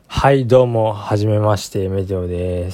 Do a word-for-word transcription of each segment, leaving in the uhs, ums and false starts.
はい、どうも、はじめまして、メテオです。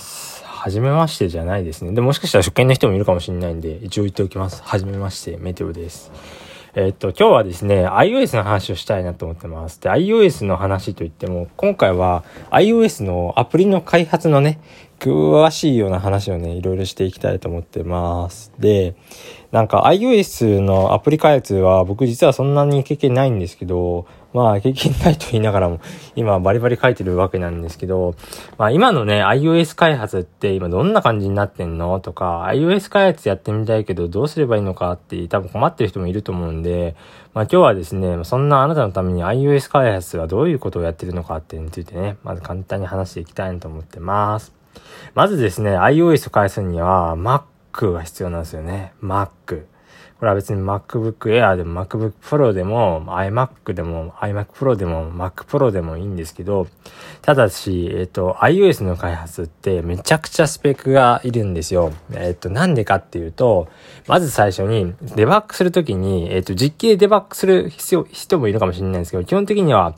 はじめましてじゃないですね。でも、もしかしたら初見の人もいるかもしれないんで、一応言っておきます。はじめまして、メテオです。えーっと、今日はですね、iOS の話をしたいなと思ってます。で、iOS の話といっても、今回は iOS のアプリの開発のね、詳しいような話をね、いろいろしていきたいと思ってます。で、なんか iOS のアプリ開発は僕実はそんなに経験ないんですけど、まあ経験ないと言いながらも今バリバリ書いてるわけなんですけど、まあ今のね iOS 開発って今どんな感じになってんのとか、iOS 開発やってみたいけどどうすればいいのかって多分困ってる人もいると思うんで、まあ今日はですね、そんなあなたのために iOS 開発はどういうことをやってるのかっていうのについてね、まず簡単に話していきたいなと思ってます。まずですね、iOS を開発するには Mac が必要なんですよね。Mac。これは別に MacBook Air でも MacBook Pro でも iMac でも iMac Pro でも Mac Pro でもいいんですけど、ただし、えっと、iOS の開発ってめちゃくちゃスペックがいるんですよ。えっと、なんでかっていうと、まず最初にデバッグするときに、えっと、実機でデバッグする必要、人もいるかもしれないんですけど、基本的には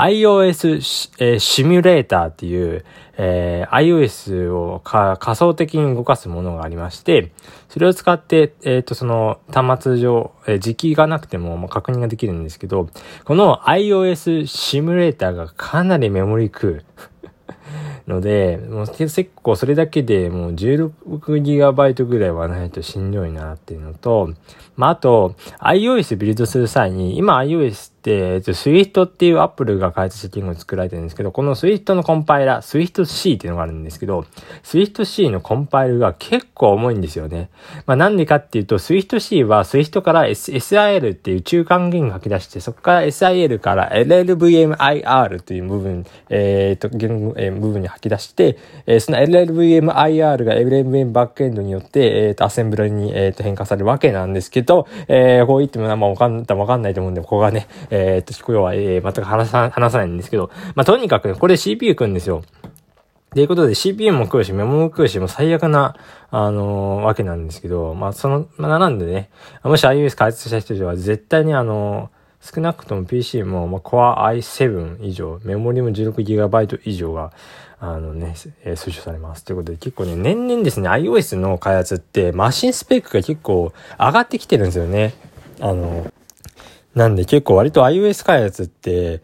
iOS シ、えー、シミュレーターっていう、えー、iOS をか仮想的に動かすものがありまして、それを使って、えっと、その端末上、えー、実機がなくても、まあ、確認ができるんですけど、この iOS シミュレーターがかなりメモリ食うので、もう結構それだけでもう じゅうろくギガバイト ぐらいはないとしんどいなっていうのと、まあ、あと、iOS ビルドする際に、今 iOS って、えっと、Swift っていう Apple が開発した言語を作られてるんですけど、この Swift のコンパイラー、Swift C っていうのがあるんですけど、Swift C のコンパイルが結構重いんですよね。まあ、なんでかっていうと、Swift C は Swift から エスアイエル っていう中間言語が吐き出して、そこから エスアイエル から エルエルブイエムアイアール という部分、えっと、言語、えー、部分に吐き出して、えー、その エルエルブイエムアイアール が エルエルブイエム バックエンドによって、えっと、アセンブラに、えっと、変化されるわけなんですけど、えー、こう言ってもまあわかん、わかんないと思うんで、ここがね、えっと、今日は、えー、全く話さ、話さないんですけど、まあ、とにかくね、これ シーピーユー 食うんですよ。ということで シーピーユー も食うし、メモも食うし、もう最悪な、あのー、わけなんですけど、まあ、その、まあ、なんでね、もし iOS 開発した人では絶対にあのー、少なくとも ピーシー も、まあ、Core アイセブン 以上、メモリも じゅうろくギガバイト 以上が、あのね、えー、推奨されます。ということで、結構ね、年々ですね、iOS の開発って、マシンスペックが結構上がってきてるんですよね。あの、なんで結構割と iOS 開発って、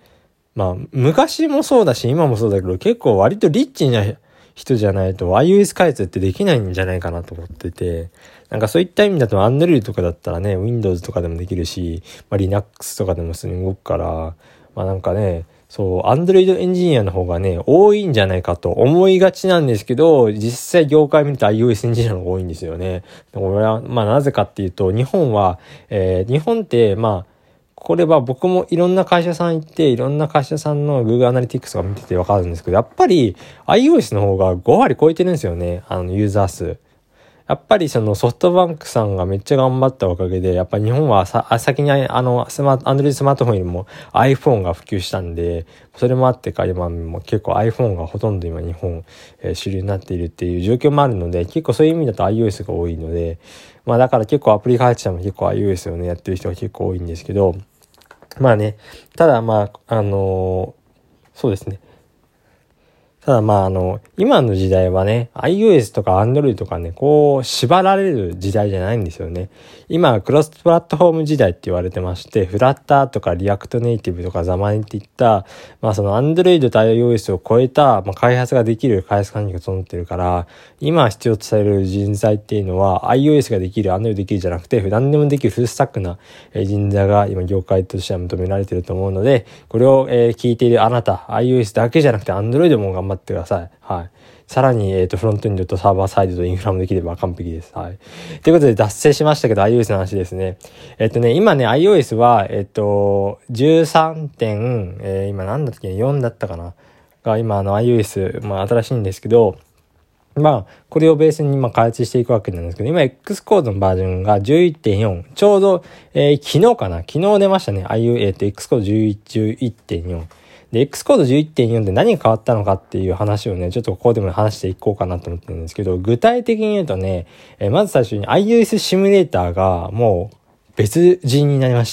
まあ、昔もそうだし、今もそうだけど、結構割とリッチな人じゃないと iOS 開発ってできないんじゃないかなと思ってて、なんかそういった意味だと Android とかだったらね、Windows とかでもできるし、まあ、Linux とかでもすぐに動くから、まあなんかね、そう、Android エンジニアの方がね、多いんじゃないかと思いがちなんですけど、実際業界見ると iOS エンジニアの方が多いんですよね。これは、まあなぜかっていうと、日本は、えー、日本って、まあ、これは僕もいろんな会社さん行って、いろんな会社さんの Google Analytics が見ててわかるんですけど、やっぱり iOS の方がご割超えてるんですよね。あのユーザー数。やっぱりそのソフトバンクさんがめっちゃ頑張ったおかげで、やっぱり日本はさ先にあのスマート、Android スマートフォンよりも iPhone が普及したんで、それもあってか今も結構 iPhone がほとんど今日本、えー、主流になっているっていう状況もあるので、結構そういう意味だと iOS が多いので、まあだから結構アプリ開発者も結構 iOS をねやってる人が結構多いんですけど、まあね、ただまあ、あのー、そうですね。ただまああの、今の時代はね、iOS とか Android とかね、こう縛られる時代じゃないんですよね。今はクロスプラットフォーム時代って言われてまして、フラッターとかリアクトネイティブとかザマネっていった、まあその Android と iOS を超えた、まあ、開発ができる開発環境が整ってるから、今必要とされる人材っていうのは iOS ができる、Android できるじゃなくて、何でもできるフルスタックな人材が今業界としては求められてると思うので、これを、えー、聞いているあなた、iOS だけじゃなくて Android も頑張ってってください。はい。さらに、えっと、フロントエンドとサーバーサイドとインフラもできれば完璧です。はい。ということで、脱線しましたけど、iOS の話ですね。えっとね、今ね、iOS は、えっと、じゅうさんてん、えー、今何だったっけ ?よん だったかなが、今、あの、iOS、まあ、新しいんですけど、まあ、これをベースに今開発していくわけなんですけど、今 X コードのバージョンが じゅういってんよん。ちょうど、えー、昨日かな昨日出ましたね。iOS、えっと、X コードじゅういってんよん。で、X コード じゅういってんよん で何が変わったのかっていう話をね、ちょっとここでも話していこうかなと思ってるんですけど、具体的に言うとね、えー、まず最初に iOS シミュレーターがもう別人になりました。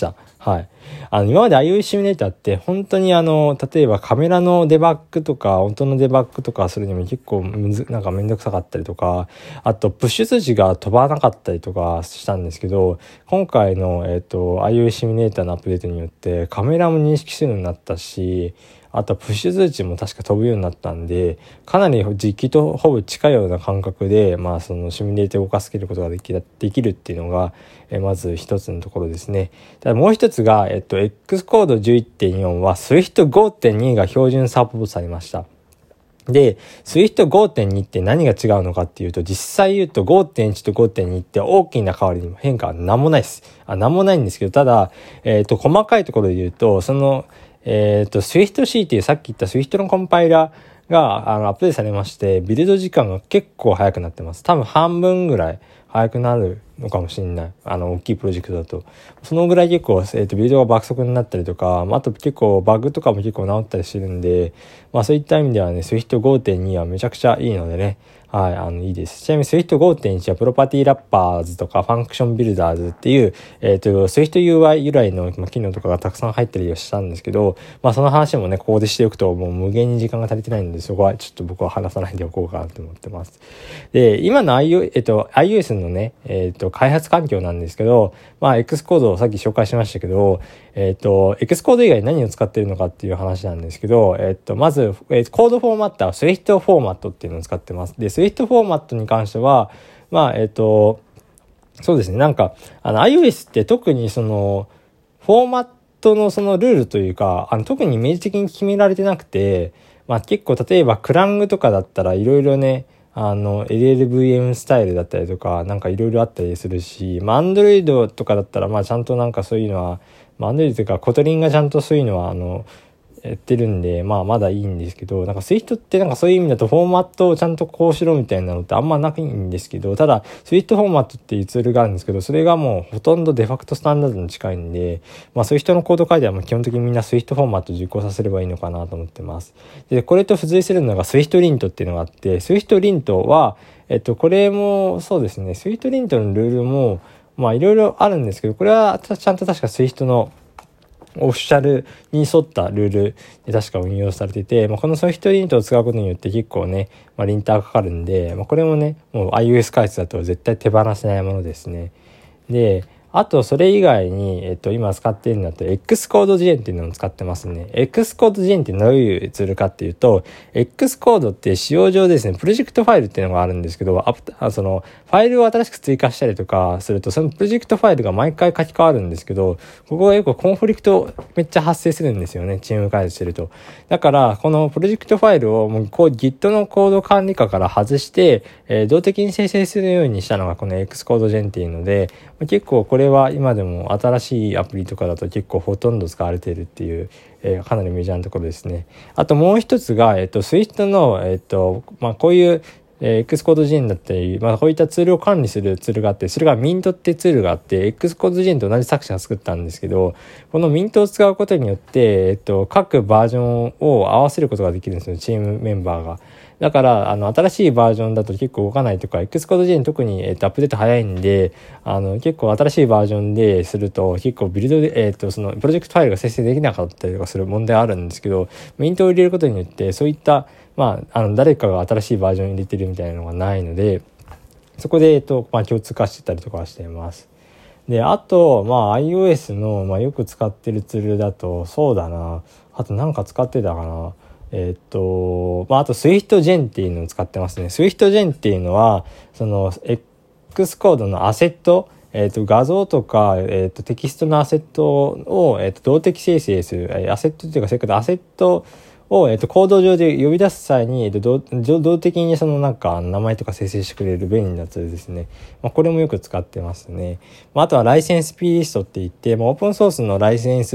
はい。あの、今まで iOS シミュレーターって本当にあの、例えばカメラのデバッグとか、音のデバッグとかするにも結構むず、なんかめんどくさかったりとか、あとプッシュ通知が飛ばなかったりとかしたんですけど、今回の、えっと、iOS シミュレーターのアップデートによってカメラも認識するようになったし、あとプッシュ通知も確か飛ぶようになったんで、かなり実機とほぼ近いような感覚で、まあそのシミュレーターを動かすことができる、できるっていうのが、えまず一つのところですね。ただもう一つが、えっと、X コード じゅういってんよん は スイフトごてんに が標準サポートされました。で、スイフトごてんに って何が違うのかっていうと、実際言うと ごてんいち と ごてんに って大きな変わりにも変化は何もないです。あ、何もないんですけど、ただ、えっと、細かいところで言うと、その、えっと、SwiftC っていうさっき言った Swift のコンパイラーがあのアップデートされまして、ビルド時間が結構早くなってます。多分半分ぐらい早くなるのかもしれない。あの、大きいプロジェクトだと。そのぐらい結構、えっと、ビルドが爆速になったりとか、あと結構バグとかも結構治ったりしてるんで、まあそういった意味ではね、Swift ごてんに はめちゃくちゃいいのでね、はい、あの、いいです。ちなみに スイフトごてんいち はプロパティラッパーズとかファンクションビルダーズっていう、えっと、Swift ユーアイ 由来の機能とかがたくさん入ったりはしたんですけど、まあその話もね、ここでしておくともう無限に時間が足りてないので、そこはちょっと僕は話さないでおこうかなと思ってます。で、今の iOS、えっと、iOS のね、えっと、開発環境なんですけど、まあ X コードをさっき紹介しましたけど、えっと、X コード以外何を使っているのかっていう話なんですけど、えっと、まず、えー、コードフォーマットは Swift フォーマットっていうのを使ってます。で、Swift フォーマットに関しては、まあ、えっと、そうですね、なんか、あの、iOS って特にその、フォーマットのそのルールというか、あの、特に明示的に決められてなくて、まあ結構例えばクラングとかだったらいろいろね、あの、エルエルブイエム スタイルだったりとか、なんかいろいろあったりするし、まあ、Android とかだったら、まあ、ちゃんとなんかそういうのは、まあ、Android というか、コトリンがちゃんとそういうのは、あの、やってるんで、まあ、まだいいんですけど、なんか Swift ってなんかそういう意味だとフォーマットをちゃんとこうしろみたいなのってあんまないんですけど、ただ、Swift フォーマットっていうツールがあるんですけど、それがもうほとんどデファクトスタンダードに近いんで、まあ、そういう人のコード書いては基本的にみんな Swift フォーマットを実行させればいいのかなと思ってます。で、これと付随するのが Swift Lint っていうのがあって、Swift Lint は、えっと、これもそうですね、Swift Lint のルールも、まあ、いろいろあるんですけど、これはちゃんと確か Swift のオフィシャルに沿ったルールで確か運用されてて、まあ、このソフトリントを使うことによって結構ね、まあ、リンターかかるんで、まあ、これもね、もう iOS 開発だと絶対手放せないものですね。で、あとそれ以外に、えっと、今使っているのだと Xcode Gen っていうのを使ってますね。Xcode Gen ってどういうツールかっていうと、Xcode って使用上ですね、プロジェクトファイルっていうのがあるんですけど、あそのファイルを新しく追加したりとかすると、そのプロジェクトファイルが毎回書き換わるんですけど、ここがよくコンフリクトめっちゃ発生するんですよね、チーム開発してると。だから、このプロジェクトファイルをもうこう Git のコード管理下から外して、えー、動的に生成するようにしたのがこの Xcode Gen っていうので、結構これは今でも新しいアプリとかだと結構ほとんど使われているっていう、えー、かなりメジャーなところですね。あともう一つが、えっと、Swift の、えっと、まあ、こういう、えー、Xcode Gen だったり、まあ、こういったツールを管理するツールがあって、それが Mint ってツールがあって、Xcode Gen と同じ作者が作ったんですけど、この Mint を使うことによって、えっと、各バージョンを合わせることができるんですよ、チームメンバーが。だから、あの、新しいバージョンだと結構動かないとか、Xcode Gen 特に、えっと、アップデート早いんで、あの、結構新しいバージョンですると、結構ビルドで、えっと、その、プロジェクトファイルが生成できなかったりとかする問題あるんですけど、Mint を入れることによって、そういった、まあ、あの、誰かが新しいバージョン入れてるみたいなのがないので、そこで、えっと、まあ、共通化してたりとかしています。で、あと、まあ、iOS の、まあ、よく使ってるツールだと、そうだな、あとなんか使ってたかな、えっと、まあ、あと SwiftGen っていうのを使ってますね。SwiftGen っていうのは、その、Xcode のアセット、えっと、画像とか、えっと、テキストのアセットを、えっと、動的生成する、アセットっていうか、それからアセットを、えっと、コード上で呼び出す際に、えっと、動、動的にそのなんか、名前とか生成してくれる便利なツールですね。まあ、これもよく使ってますね。まあ、あとはライセンス P リストって言って、まあ、オープンソースのライセンス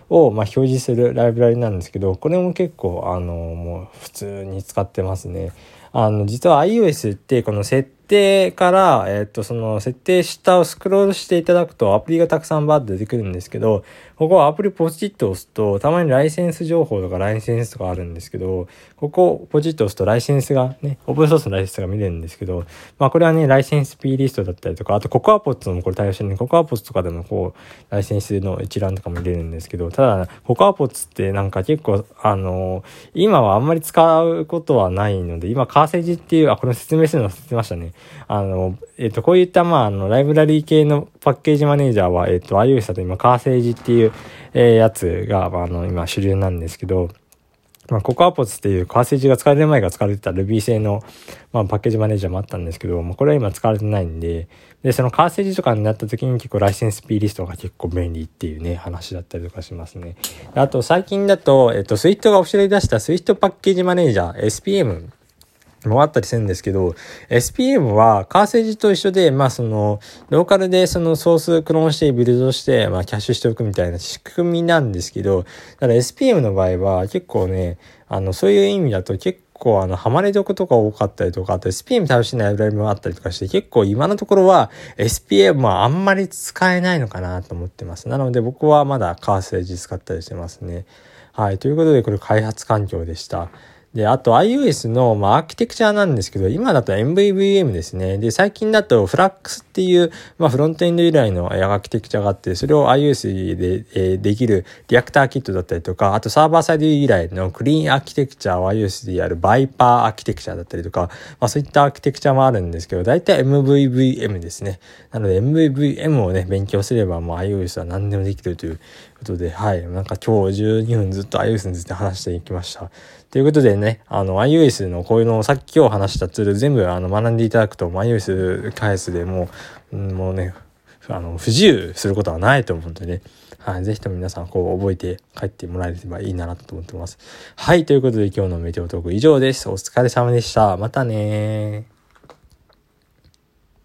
を、まあ、表示するライブラリなんですけど、これも結構、あの、もう普通に使ってますね。あの、実は iOS ってこの設定から、えっと、その設定下をスクロールしていただくとアプリがたくさんバーッと出てくるんですけど、ここはアプリポチッと押すと、たまにライセンス情報とかライセンスとかあるんですけど、ここをポチッと押すとライセンスがね、オープンソースのライセンスが見れるんですけど、まあこれはね、ライセンス P リストだったりとか、あとココアポッツもこれ対応してるんで、ココアポッツとかでもこう、ライセンスの一覧とかも見れるんですけど、ただ、ココアポッツってなんか結構、あの、今はあんまり使うことはないので、今カーセージっていう、あ、これ説明するの忘れてましたね。あの、えっと、こういった、まあ、あの、ライブラリー系のパッケージマネージャーは、えっと、iOS だと今、カーセージっていう、えー、やつが、まあ、あの、今、主流なんですけど、まあ、ココアポッツっていうカーセージが使われる前が使われてた Ruby 製の、まあ、パッケージマネージャーもあったんですけど、まあ、これは今使われてないんで、で、そのカーセージとかになった時に結構ライセンス P リストが結構便利っていうね、話だったりとかしますね。あと、最近だと、えっと、Swift がオフィシャルに出した Swift パッケージマネージャー、エスピーエム、もあったりするんですけど、エスピーエム はカーセージと一緒で、まあその、ローカルでそのソースクローンしてビルドして、まあキャッシュしておくみたいな仕組みなんですけど、ただ エスピーエム の場合は結構ね、あの、そういう意味だと結構あの、ハマれどことか多かったりとか、あと エスピーエム 対応してないライブラリもあったりとかして、結構今のところは エスピーエム はあんまり使えないのかなと思ってます。なので僕はまだカーセージ使ったりしてますね。はい。ということでこれ開発環境でした。で、あと iOS の、まあ、アーキテクチャなんですけど、今だと エムブイブイエム ですね。で、最近だと Flux っていう、まあ、フロントエンド由来のアーキテクチャがあって、それを iOS で、えー、できるリアクターキットだったりとか、あとサーバーサイド由来のクリーンアーキテクチャを iOS でやる Viper アーキテクチャだったりとか、まあ、そういったアーキテクチャもあるんですけど、だいたい エムブイブイエム ですね。なので エムブイブイエム をね、勉強すれば、もう iOS は何でもできるということで、はい。なんか今日じゅうにふんずっと iOS について話していきました。ということでね、あの iOS のこういうのをさっき今日話したツール全部あの学んでいただくと iOS 開発でもう、もうね、あの不自由することはないと思うのでね、はい、ぜひとも皆さんこう覚えて帰ってもらえればいいなと思ってます。はい、ということで今日のメテオトーク以上です。お疲れ様でした。またねー。